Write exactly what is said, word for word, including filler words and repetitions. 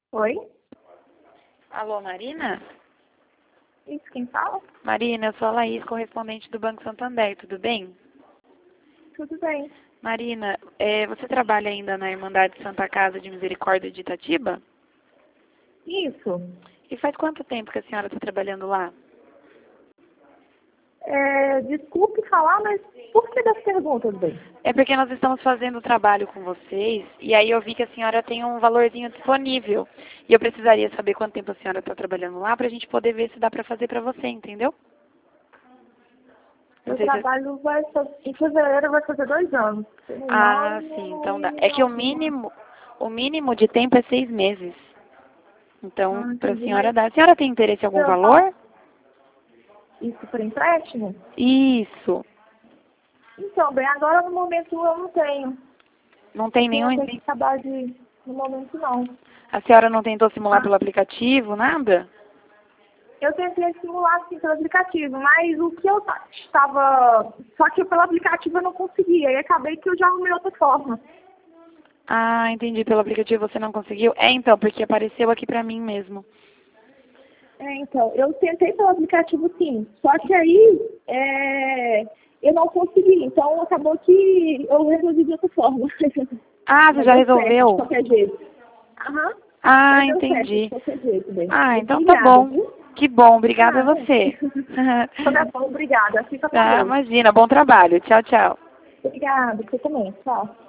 Oi? Alô, Marina? Isso, quem fala? Marina, eu sou a Laís, correspondente do Banco Santander, tudo bem? Tudo bem. Marina, é, você trabalha ainda na Irmandade Santa Casa de Misericórdia de Itatiba? Isso. E faz quanto tempo que a senhora está trabalhando lá? É, desculpe falar, mas por que das perguntas, bem? É porque nós estamos fazendo o trabalho com vocês e aí eu vi que a senhora tem um valorzinho disponível. E eu precisaria saber quanto tempo a senhora está trabalhando lá para a gente poder ver se dá para fazer para você, entendeu? Não Meu sei se... trabalho vai ser, em fevereiro vai fazer dois anos. Ah, Nove sim, então dá. e É que o nove. mínimo, o mínimo de tempo é seis meses. Então, Ah, para a entendi, senhora mas dar. A senhora tem interesse em algum eu falo valor? isso por empréstimo? Isso. Então, bem, agora no momento eu não tenho. Não tem Tenho nenhum. até que acabar de... No momento não. A senhora não tentou simular Ah, pelo aplicativo, nada? eu tentei simular assim pelo aplicativo, mas o que eu ta- estava... Só que pelo aplicativo eu não conseguia, e acabei que eu já arrumei outra forma. Ah, entendi. Pelo aplicativo você não conseguiu? É, então, porque apareceu aqui pra mim mesmo. É, então, eu tentei pelo aplicativo sim, só que aí é, eu não consegui, então acabou que eu resolvi de outra forma. Ah, você Mas já deu certo, de resolveu? qualquer jeito. Aham, Ah, mas deu certo, de entendi. qualquer jeito, bem. Ah, Muito então tá obrigada, bom. viu? Que bom. Obrigada a Ah, é. você. Então tá bom, obrigada. Fica com Tá, Deus. imagina. Bom trabalho. Tchau, tchau. Obrigada, você também. Tchau.